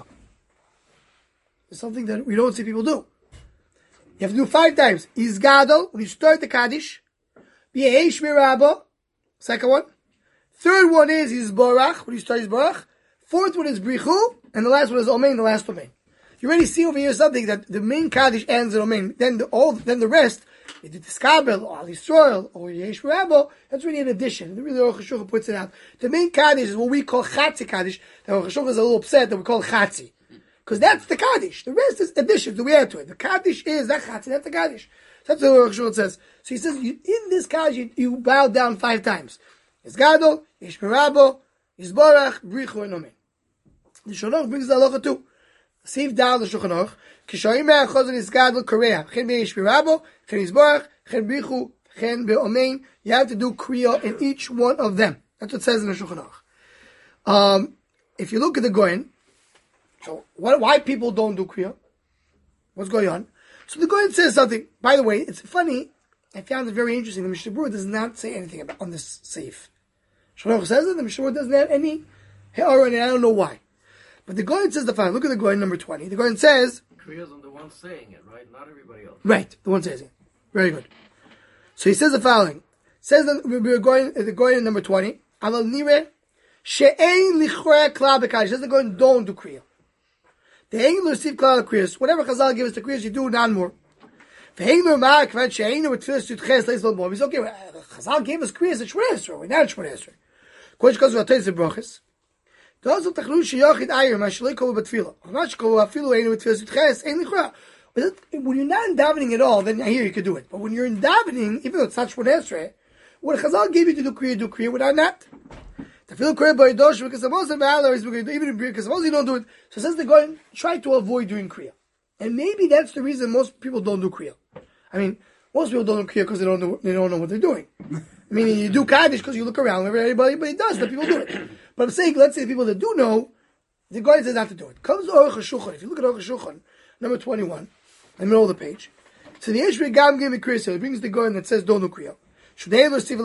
It's something that we don't see people do. You have to do 5 times. Yizgadol, when you start the Kaddish. B'Yesh Be'Rabo. Second one. Third one is Yizborach, when you start Yizborach. Fourth one is Brichu, and the last one is Omein, the last Omein. You already see over here something that the main Kaddish ends in Omein. Then the rest, you do Tiskabel, or Al Yisrael, or Yesh Rabo, that's really an addition. And really, Aruch HaShulchan puts it out. The main Kaddish is what we call Chatzi Kaddish. The Aruch HaShulchan is a little upset that we call Chatzi. Because that's the Kaddish. The rest is additions that we add to it. The Kaddish is that Chatzi, that's the Kaddish. That's what Aruch HaShulchan says. So he says, in this Kaddish, you bow down 5 times. Yizgadol, Yesh Rabo, Yizborach, Brichu, and Omein. The Shulchan Aruch brings the halacha too. See down the Shulchan Aruch. Kishoyim HaChazon Yizgadol Korea. Chen Be'Yesh Rabo, Chen Yizborach, Chen Brichu, Chen Be'Omein. You have to do Kriya in each one of them. That's what it says in the Shulchan Aruch. If you look at the Goyen, so why people don't do Kriya? What's going on? So the Goyen says something. By the way, it's funny. I found it very interesting. The Mishnah Berurah does not say anything about on this seif. Shulchan Aruch says it. The Mishnah Berurah doesn't have any he'ara, and I don't know why. But the Goyen says the following. Look at the Goyen number 20. The Goyen says, Kriya's on the one saying it, right? Not everybody else. Right, the one says it. Very good. So he says the following. Says we're going in number 20. Aval nire she'ein lichra klal b'kadish. Says the going don't do kriya. The ain't receive klal kriyas. Whatever Chazal gives us the kriyas, you do none more. V'heinu ma'ak v'ad she'einu v'tfilas yudches leis l'mor. He's okay. Chazal gave us kriyas at Shmoneh Esrei. We're not at Shmoneh Esrei. Kodesh Kodesh v'atayz v'brachas. Doesn't tachlu she'yachid ayir ma shalei kol b'tfila. Not shkol afilu einu v'tfilas yudches ein lichra. When you're not in davening at all, then here you can do it. But when you're in davening, even though it's not Shmoneh Esrei, what Chazal gave you to do kriya without that. The feel kriya by dosh because suppose the valor is even in because suppose you don't do it. So says the guy try to avoid doing kriya, and maybe that's the reason most people don't do kriya. I mean, most people don't do kriya because they don't know what they're doing. I mean, you do kaddish because you look around wherever everybody does. The people do it. But I'm saying, let's say the people that do know, the guy says not to do it. Comes Aruch HaShulchan. If you look at Aruch HaShulchan, number 21, in the middle of the page, so the Yesh Gam gave me kriya. So it brings the guy that says don't do kriya. I'll give you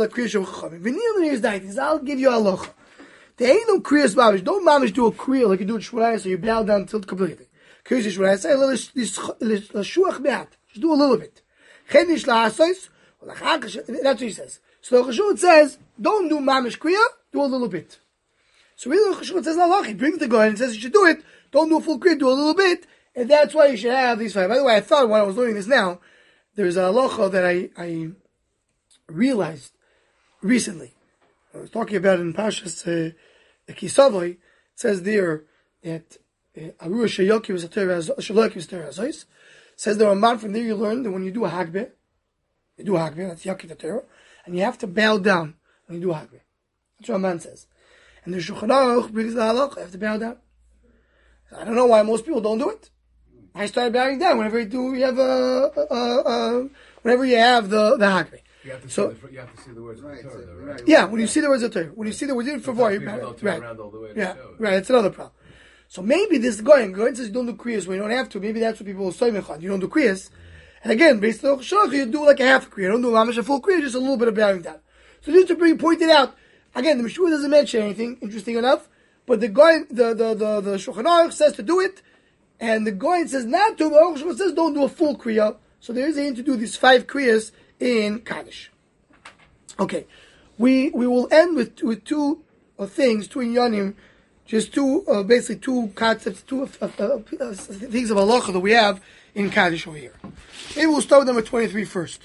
a loch. There ain't no kriyas mamish. Don't mamish do a kriya like you do at Shmoneh, so you bow down till completely. Kriyas is Shmoneh. Say a little l'shuach me'at. Just do a little bit. Chenish la'asos. That's what he says. So the Chashut says, don't do mamish kriya, do a little bit. So really the Chashut says no. He brings the guy and says you should do it. Don't do a full kriya, do a little bit, and that's why you should have these 5. By the way, I thought when I was learning this now, there's a halacha that I realized recently. I was talking about it in Pashas Kisavoy. It says there that Arua Sheyoki was a Torah Azois. Says the Ramban from there you learn that when you do a Hagbeh, that's Yoki the Torah, and you have to bow down when you do a Hagbeh. That's what Ramban says. And the Shulchan Aruch brings the halach, you have to bow down. I don't know why most people don't do it. I started bowing down whenever you have whenever you have the Hagbeh. You have to see the words of the Torah, though, right? Yeah, when you see the words of Torah, when you see the words of Torah, around all the way right, that's another problem. So maybe this guy says you don't do kriyas when you don't have to. Maybe that's what people will say. You don't do kriyas, and again, based on Shulchan, you do like a half a kriya. You don't do mamish a full kriya, just a little bit of bowing down. So just to point it out again, the Mishua doesn't mention anything interesting enough, but the guy, the Shulchan Aruch says to do it, and the guy says not to. But Shulchan says don't do a full kriya. So there is a hint to do these 5 kriyas in Kaddish. Okay, we will end with 2 things, 2 inyanim, just basically 2 concepts, 2 things of halacha that we have in Kaddish over here. Maybe we'll start with number 23 first.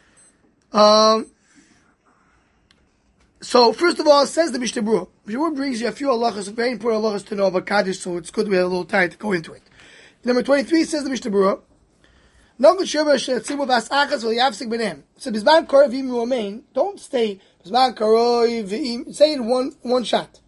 So first of all, says the Mishnah Berurah. Mishnah Berurah brings you a few halachas, very important halachas to know about Kaddish, so it's good we have a little time to go into it. Number 23 says the Mishnah Berurah. So Bizman Korov Im Romain, don't stay Bizman Korov, say it one shot.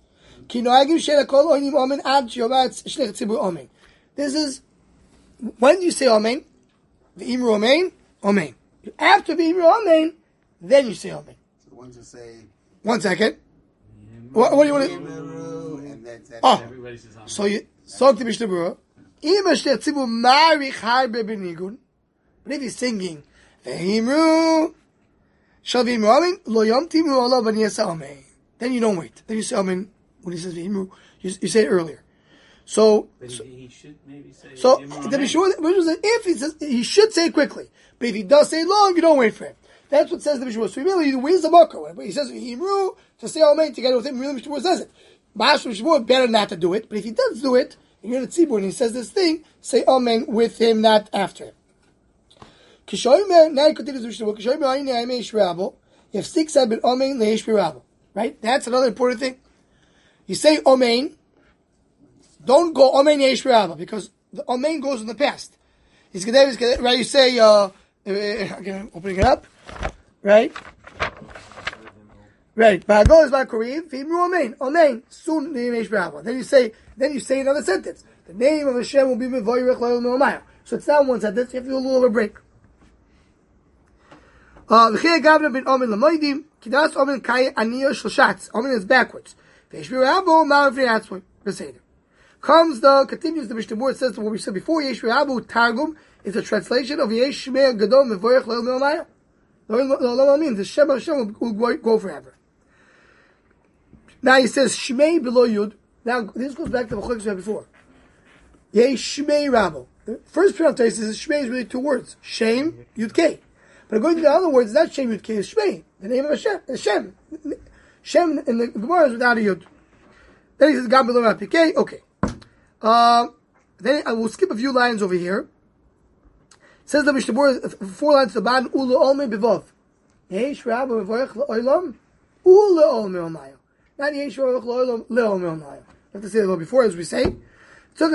This is when you say Amen, V'im Romain, Amen. After V'im Romain, then you say Amen. So once you say 1 second. What do you want to? And that's Everybody says Amen. So you talk to Mishnah Berurah. But if he's singing, Vehimru, Shavim Amen, Lo Yom Timu Allah V'niyasa Amen. Then you don't wait. Then you say Amen when he says Vehimru. You say it earlier. So He should maybe say. the Mishnah if he says he should say it quickly, but if he does say it long, you don't wait for him. That's what says the Mishnah. So really, where's the Makar? But he says Vehimru to say Amen together with him. Really, Mishnah says it. Mishnah better not to do it, but if he does do it, and you're in the tzibur and he says this thing, say Amen with him, not after him. Now he continues with Mishnah. You have 6 Amen leish birabo. Right? That's another important thing. You say Amen. Don't go Amen leish birabo because the Amen goes in the past. Right? You say again, opening it up. Right? Right. Ba'agol is ba'koriv. V'imru Amen. Amen. Soon leish birabo. Then you say another sentence. The name of Hashem will be Mevoyirech L'Olam Me'omayah. So it's not one sentence. You have to do a little of a break. Amen is backwards. Continues the Mishnah Berurah, says what we said before, Yesh Abu Targum is a translation of Yesh Shmei Gadol Mevorech L'Olam Me'omayah. L'Olam means the Shem Hashem will go forever. Now he says Shmei below Yud. Now this goes back to the Chok we said before. Yesh Shmei Rabo. The first pronunciation is Shmei is really 2 words. Shem, Yud Kei. But according to the other words, that Shem Yud Kei is Shmei, the name of Hashem. Hashem. Shem in the Gemara is without a Yud. Then he says, God below Apikei. Okay. Then I will skip a few lines over here. It says the Mishnah Berurah, 4 lines to the bottom, Ula Olme Bivov. Yesh Rabba Mevorech Le'olam, Ula Olme Omayo. Not Yesh Rabba Le'olam, Le'olme Omayo. I have to say that before, as we say. When the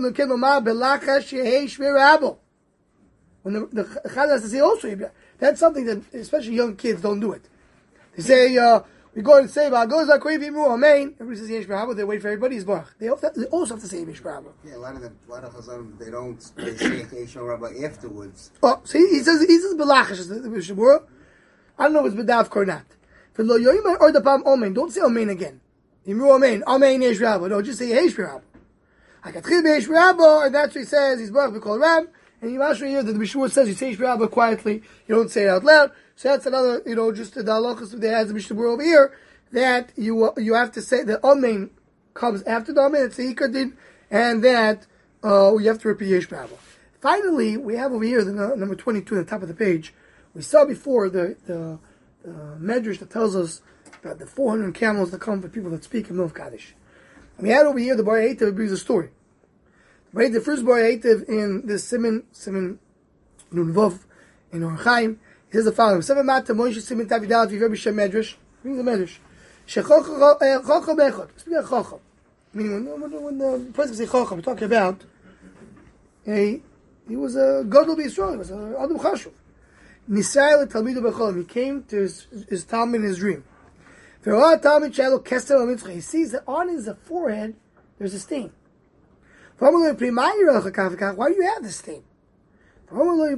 Chazal has to say also, that's something that especially young kids don't do it. They say, we go and say, Amen. Everybody says Yesh Barabba, they wait for everybody's Baruch. They also have to say Yesh Barabba. Yeah, a lot of Chazanim, they say Yesh Barabba afterwards. Oh, see, he says Belachash, the Mishnah Berurah. I don't know if it's B'dav or not. For Lo Yoyim or the Pam Omen, don't say Omen again. Imru Amen, Amen Yesh Barabba. No, just say Yesh Barabba. Hakatchil Yesh Barabba, and that's what he says, he's Baruch B'Kol Ram. And you actually hear that the Mishnah says you say Yesh Barabba quietly, you don't say it out loud. So that's another, just the halachas that has the Mishnah Berurah over here, that you have to say the Amen comes after the Amen, it's the Ikar Din, and that you have to repeat Yesh Barabba. Finally, we have over here the number 22 at the top of the page. We saw before the medrash that tells us about the 400 camels that come for people that speak in Milv Kaddish. And we had over here the Bar Eitev brings a story. The first Bar Eitev in this Siman Nunvov in Or Chaim, he says the following: Seven Mata Moshe Siman Tavidal Viver B'Shem Medrash. Brings the Medrash. Shechocham Echad. Speaking of Chocham, meaning when the person say Chocham, we're talking about he was a Gadol B'Yisrael. He was a Adam Chashuv. Nisrael Talmidu B'Cholam. He came to his Talmud in his dream. He sees that on his forehead there's a stain. Why do you have this stain? I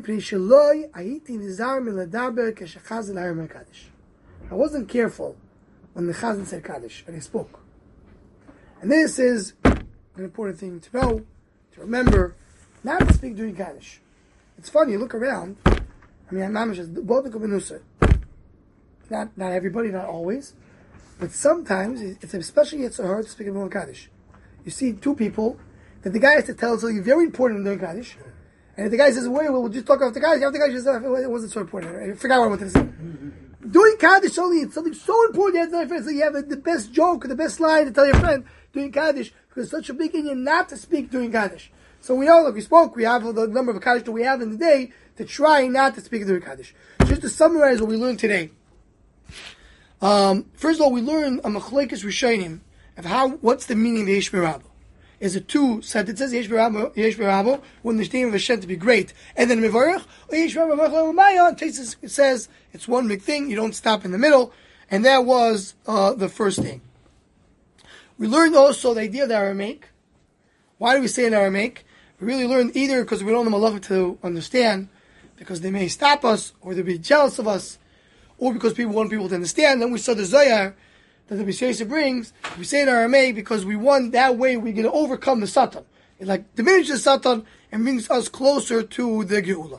wasn't careful when the Chazan said Kaddish and he spoke. And this is an important thing to know, to remember, not to speak during Kaddish. It's funny, you look around, Mamish is both not everybody, not always, but sometimes it's especially it's hard to speak in Kaddish. You see two people that the guy has to tell something very important during Kaddish. And if the guy says, wait, we'll just talk off the guy, the guy says, it wasn't so important. I forgot what I wanted to say. Doing Kaddish only, it's something so important, you have to tell your friend, so you have the best joke, the best line to tell your friend during Kaddish, because it's such a big Indian not to speak during Kaddish. So we all, like we spoke, we have the number of Kaddish that we have in the day to try not to speak during Kaddish. Just to summarize what we learned today. First of all, we learned a Machlekes Rishonim of what's the meaning of the Yesh Barabba. Is it two sentences, Yesh Barabba, when the name of Hashem to be great, and then Mevorech, or Yesh Barabba, it says it's one big thing, you don't stop in the middle, and that was the first thing. We learned also the idea of the Aramaic. Why do we say in Aramaic? We really learned either because we don't know Malach to understand, because they may stop us, or they'll be jealous of us, or because people want people to understand. Then we saw the Zohar that the B'Sheisa brings. We say in Aramaic because we want that way we're going to overcome the Satan. It diminishes Satan and brings us closer to the Geula.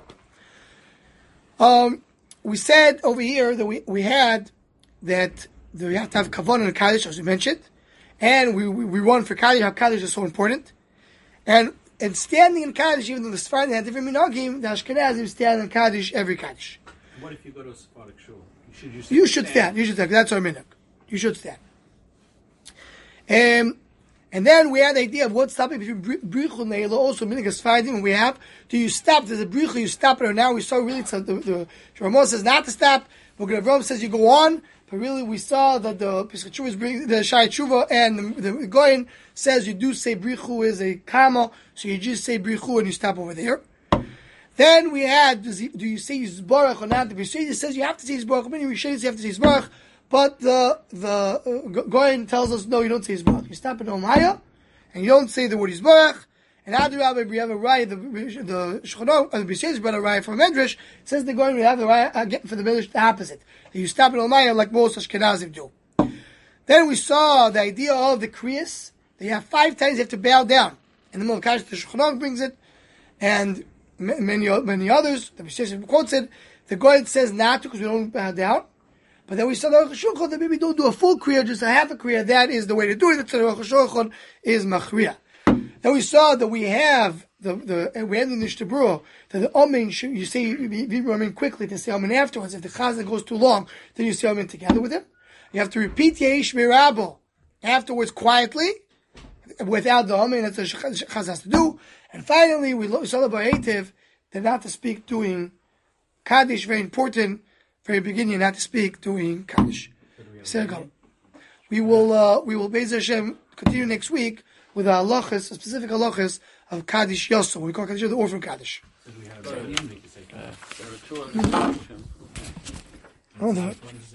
We said over here that we had that we have to have Kavanah and Kaddish, as we mentioned, and we run for Kaddish. How Kaddish is so important, and standing in Kaddish, even though the Sephardim had different minhagim, the Ashkenazim stand in Kaddish every Kaddish. What if you go to a Sephardic shul? You should stand. That's our minhag. You should stand. And then we had the idea of what's stopping between Brichu and Neila, also minhag Sephardim. We have, do you stop? There's a Brichu, you stop it, or now we saw really, the Ramah says not to stop, but Avram says you go on, but really we saw that the Pesach Tshuva brings, the Shai Tshuva and the Goyen says you do say Brichu is a Kama, so you just say Brichu and you stop over there. Then we had, do you say Yisbarach or not? The B'Sheisa says you have to say Yisbarach. Many Rishonim you have to say Yisbarach, but the Goyen tells us no, you don't say Yisbarach. You stop at Omaya, and you don't say the word Yisbarach. And after Rabbi, we have a raya, the Shulchan the B'Sheisa brought a raya from Medrash. Says the Goyen we have the raya again for the Medrash the opposite. That you stop at Omaya like most Ashkenazim do. Then we saw the idea of the Kriyas. That you have 5 times you have to bow down. In the middle of Kaddish, the Shulchan brings it, and many others, the B'Sheisa quotes it. The Goyen says not to because we don't bow down. But then we saw the Aruch HaShulchan that maybe don't do a full Kriya, just a half a Kriya. That is the way to do it. That's what the Aruch HaShulchan is Machriya. Then we saw that we have we had in the Ishtabura that the Amen, you say Amen quickly, then say Amen afterwards. If the Chazan goes too long, then you say Amen together with him. You have to repeat Yesh Mirabo afterwards quietly, without the Amen. That's what Chazan has to do. And finally, we saw about Eitiv, that not to speak doing Kaddish, very important, very beginning, not to speak doing Kaddish. We will Be'ez Hashem continue next week with the halachas, specific halachas of Kaddish Yosso. We call Kaddish the orphan Kaddish. There are two other questions. Hold on.